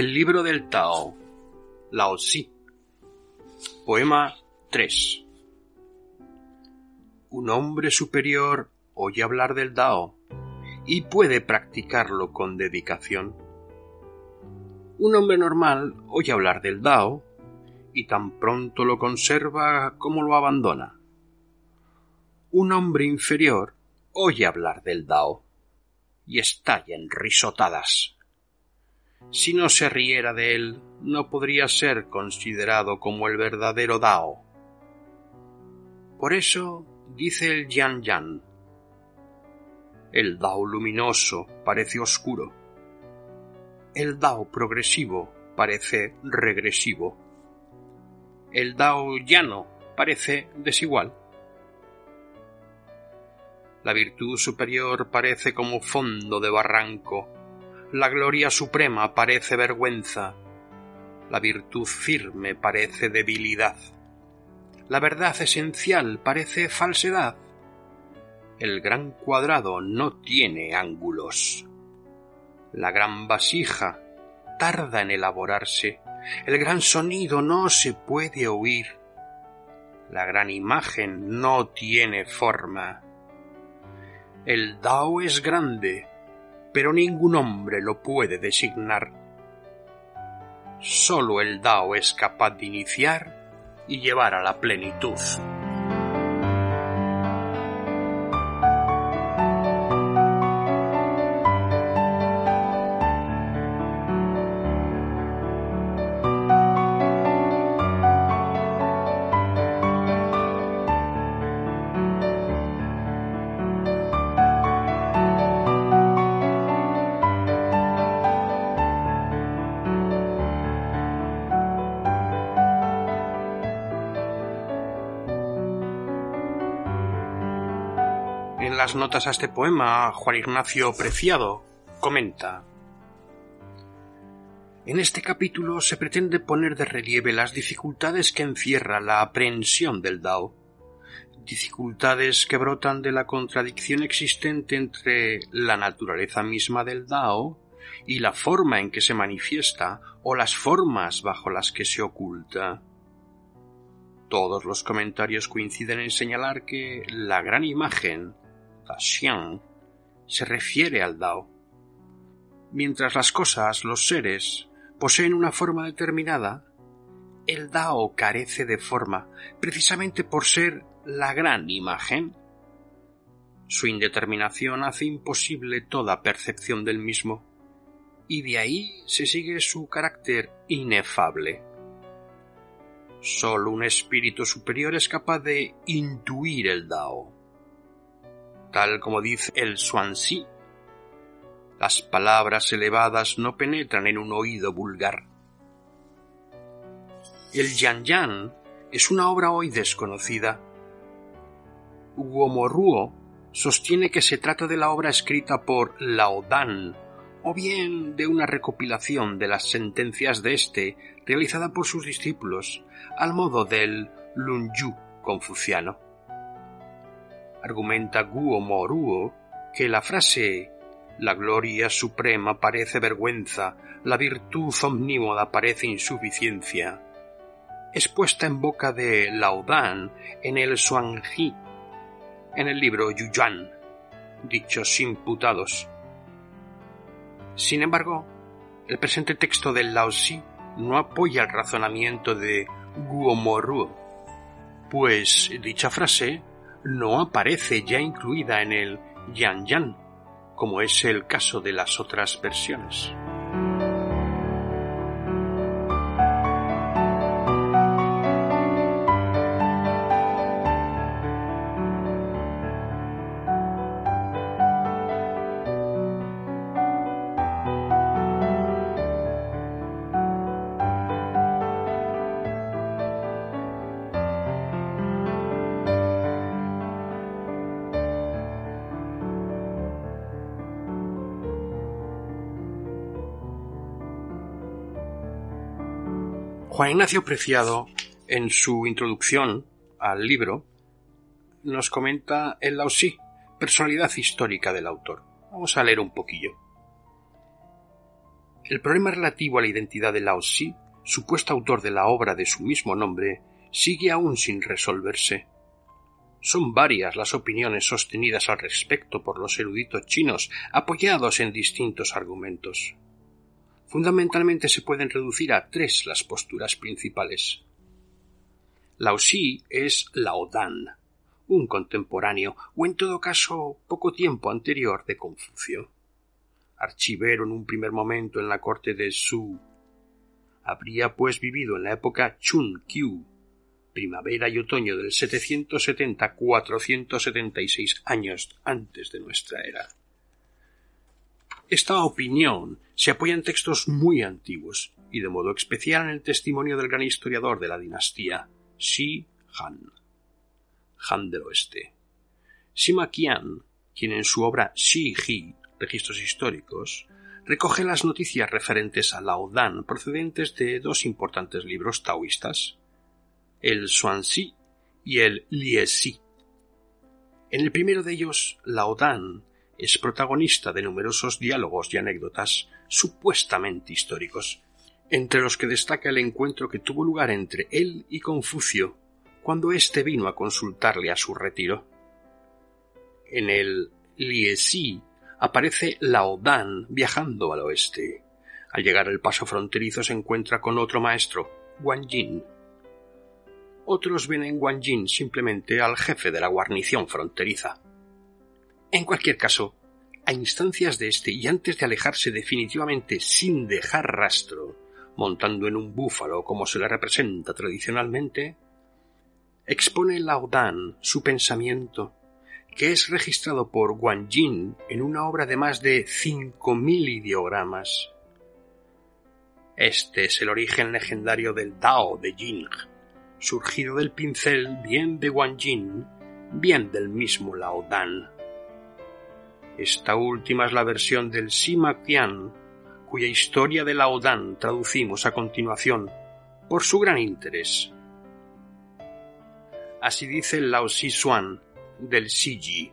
El libro del Tao, Lao Tzu. Poema 3. Un hombre superior oye hablar del Tao y puede practicarlo con dedicación. Un hombre normal oye hablar del Tao y tan pronto lo conserva como lo abandona. Un hombre inferior oye hablar del Tao y estalla en risotadas. Si no se riera de él, no podría ser considerado como el verdadero Tao. Por eso dice el Yan Yan: el Tao luminoso parece oscuro, el Tao progresivo parece regresivo, el Tao llano parece desigual. La virtud superior parece como fondo de barranco, la gloria suprema parece vergüenza, la virtud firme parece debilidad, la verdad esencial parece falsedad, el gran cuadrado no tiene ángulos, la gran vasija tarda en elaborarse, el gran sonido no se puede oír, la gran imagen no tiene forma. El Tao es grande, pero ningún hombre lo puede designar. Solo el Tao es capaz de iniciar y llevar a la plenitud. En las notas a este poema, Juan Ignacio Preciado comenta: en este capítulo se pretende poner de relieve las dificultades que encierra la aprehensión del Tao, dificultades que brotan de la contradicción existente entre la naturaleza misma del Tao y la forma en que se manifiesta o las formas bajo las que se oculta. Todos los comentarios coinciden en señalar que la gran imagen, Xian, se refiere al Tao. Mientras las cosas, los seres, poseen una forma determinada, el Tao carece de forma, precisamente por ser la gran imagen. Su indeterminación hace imposible toda percepción del mismo, y de ahí se sigue su carácter inefable. Solo un espíritu superior es capaz de intuir el Tao. Tal como dice el Zhuangzi, las palabras elevadas no penetran en un oído vulgar. El Yan Yan es una obra hoy desconocida. Guomoruo sostiene que se trata de la obra escrita por Lao Dan, o bien de una recopilación de las sentencias de éste realizada por sus discípulos, al modo del Lunyu confuciano. Argumenta Guomoruo que la frase «la gloria suprema parece vergüenza, la virtud omnímoda parece insuficiencia» es puesta en boca de Lao Dan en el Zhuangzi, en el libro Yuan, dichos imputados. Sin embargo, el presente texto del Lao Tzu no apoya el razonamiento de Guomoruo, pues dicha frase no aparece ya incluida en el Yan Yan, como es el caso de las otras versiones. Juan Ignacio Preciado, en su introducción al libro, nos comenta el Lao Tzu, personalidad histórica del autor. Vamos a leer un poquillo. El problema relativo a la identidad de Lao Tzu, supuesto autor de la obra de su mismo nombre, sigue aún sin resolverse. Son varias las opiniones sostenidas al respecto por los eruditos chinos, apoyados en distintos argumentos. Fundamentalmente se pueden reducir a 3 las posturas principales. Lao Tzu es Lao Dan, un contemporáneo, o en todo caso poco tiempo anterior de Confucio. Archivero en un primer momento en la corte de Zhou. Habría pues vivido en la época Chun-Qiu, primavera y otoño del 770-476 años antes de nuestra era. Esta opinión se apoya en textos muy antiguos y de modo especial en el testimonio del gran historiador de la dinastía, Shi Han, Han del Oeste. Sima Qian, quien en su obra Shi Ji, Registros históricos, recoge las noticias referentes a Lao Dan procedentes de 2 importantes libros taoístas, el Xuanxi y el Liezi. En el primero de ellos, Lao Dan es protagonista de numerosos diálogos y anécdotas supuestamente históricos, entre los que destaca el encuentro que tuvo lugar entre él y Confucio cuando éste vino a consultarle a su retiro. En el Liezi aparece Lao Dan viajando al oeste. Al llegar al paso fronterizo se encuentra con otro maestro, Guan Yin. Otros ven en Guan Yin simplemente al jefe de la guarnición fronteriza. En cualquier caso, a instancias de este y antes de alejarse definitivamente sin dejar rastro, montando en un búfalo como se le representa tradicionalmente, expone Lao Dan su pensamiento, que es registrado por Guan Yin en una obra de más de 5.000 ideogramas. Este es el origen legendario del Dao de Jing, surgido del pincel bien de Guan Yin, bien del mismo Lao Dan. Esta última es la versión del Sima Qian, cuya historia de Lao Dan traducimos a continuación, por su gran interés. Así dice el Lao Tzu Xuan del Siji.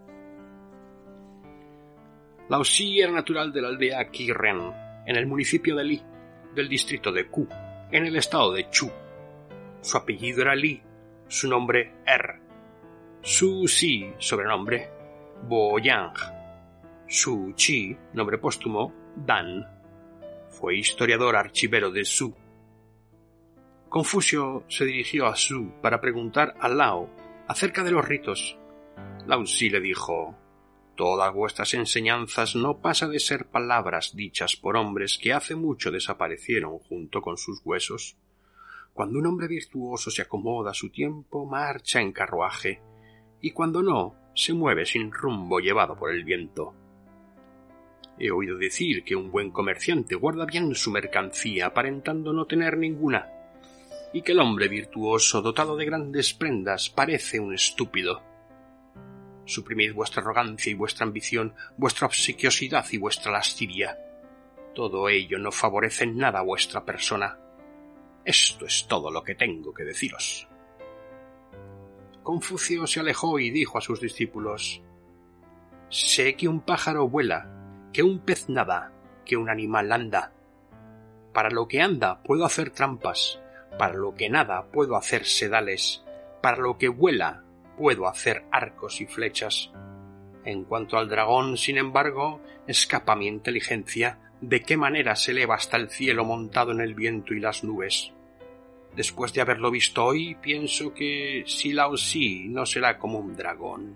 Lao Tzu era natural de la aldea Qiren, en el municipio de Li, del distrito de Ku, en el estado de Chu. Su apellido era Li, su nombre Su Si, sobrenombre, Bo Yang. Su Chi, nombre póstumo, Dan. Fue historiador archivero de Zhou. Confucio se dirigió a Zhou para preguntar a Lao acerca de los ritos. Lao Tzu le dijo: «Todas vuestras enseñanzas no pasa de ser palabras dichas por hombres que hace mucho desaparecieron junto con sus huesos. Cuando un hombre virtuoso se acomoda a su tiempo, marcha en carruaje, y cuando no, se mueve sin rumbo llevado por el viento. He oído decir que un buen comerciante guarda bien su mercancía aparentando no tener ninguna, y que el hombre virtuoso dotado de grandes prendas parece un estúpido. Suprimid vuestra arrogancia y vuestra ambición, vuestra obsequiosidad y vuestra lascivia. Todo ello no favorece en nada a vuestra persona. Esto es todo lo que tengo que deciros». Confucio se alejó y dijo a sus discípulos: «Sé que un pájaro vuela, que un pez nada, que un animal anda. Para lo que anda puedo hacer trampas, para lo que nada puedo hacer sedales, para lo que vuela puedo hacer arcos y flechas. En cuanto al dragón, sin embargo, escapa mi inteligencia de qué manera se eleva hasta el cielo montado en el viento y las nubes. Después de haberlo visto hoy, pienso que si Lao Tzu no será como un dragón».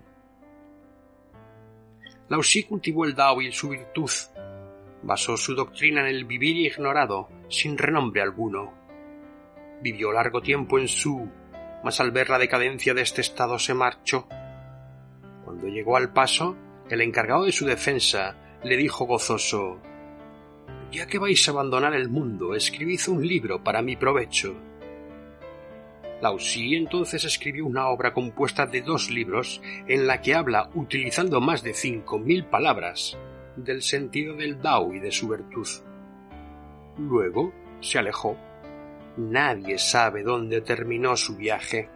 Lao Tzu cultivó el Dao y su virtud. Basó su doctrina en el vivir ignorado, sin renombre alguno. Vivió largo tiempo en Zhou, mas al ver la decadencia de este estado se marchó. Cuando llegó al paso, el encargado de su defensa le dijo gozoso: «Ya que vais a abandonar el mundo, escribid un libro para mi provecho». Lao Tzu entonces escribió una obra compuesta de 2 libros en la que habla, utilizando más de 5.000 palabras, del sentido del Dao y de su virtud. Luego se alejó. Nadie sabe dónde terminó su viaje.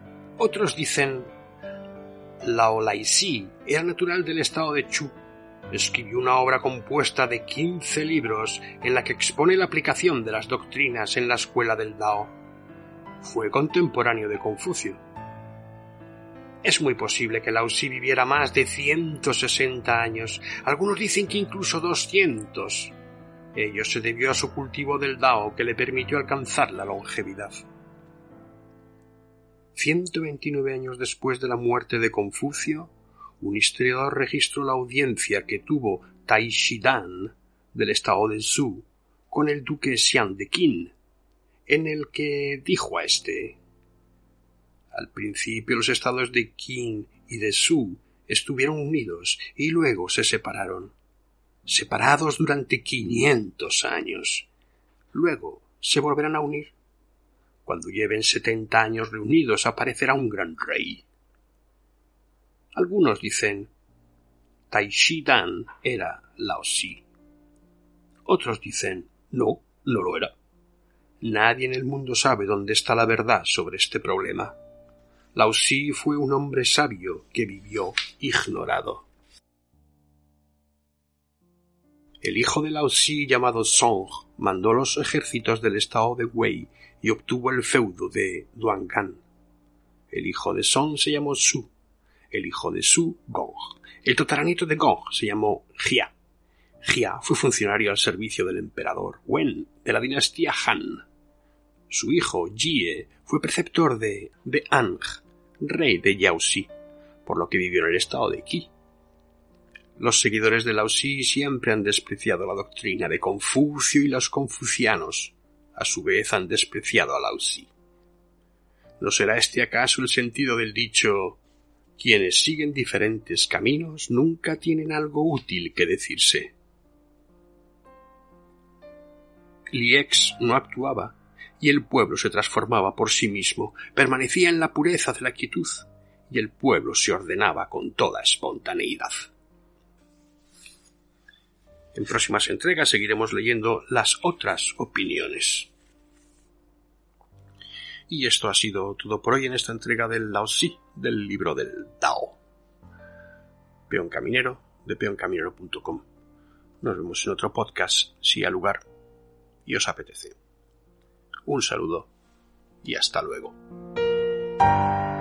Otros dicen: Lao Laixi era natural del estado de Chu. escribió una obra compuesta de 15 libros en la que expone la aplicación de las doctrinas en la escuela del Dao. Fue contemporáneo de Confucio. Es muy posible que Lao Tzu viviera más de 160 años, algunos dicen que incluso 200. Ello se debió a su cultivo del Dao, que le permitió alcanzar la longevidad. 129 años después de la muerte de Confucio, un historiador registró la audiencia que tuvo Tai Shidan del estado de Zhou con el duque Xian de Qin, en el que dijo a este: al principio los estados de Qin y de Zhou estuvieron unidos y luego se separaron, separados durante 500 años. Luego se volverán a unir. Cuando lleven 70 años reunidos aparecerá un gran rey. Algunos dicen: Tai Shidan era Lao Tzu. Otros dicen: no, no lo era. Nadie en el mundo sabe dónde está la verdad sobre este problema. Lao Tzu fue un hombre sabio que vivió ignorado. El hijo de Lao Tzu, llamado Song, mandó los ejércitos del estado de Wei y obtuvo el feudo de Duangan. El hijo de Song se llamó Su, el hijo de Su, Gong. El tataranieto de Gong se llamó Jia. Jia fue funcionario al servicio del emperador Wen de la dinastía Han. Su hijo Jie fue preceptor de Ang, rey de Yaoxi, por lo que vivió en el estado de Qi. Los seguidores de Lao Tzu siempre han despreciado la doctrina de Confucio y los confucianos, a su vez han despreciado a Lao Tzu. ¿No será este acaso el sentido del dicho: quienes siguen diferentes caminos nunca tienen algo útil que decirse? Li Ex no actuaba, y el pueblo se transformaba por sí mismo, permanecía en la pureza de la quietud, y el pueblo se ordenaba con toda espontaneidad. En próximas entregas seguiremos leyendo las otras opiniones. Y esto ha sido todo por hoy en esta entrega del Lao Tzu, del libro del Dao. Peón Caminero, de peoncaminero.com. Nos vemos en otro podcast, si hay lugar y os apetece. Un saludo y hasta luego.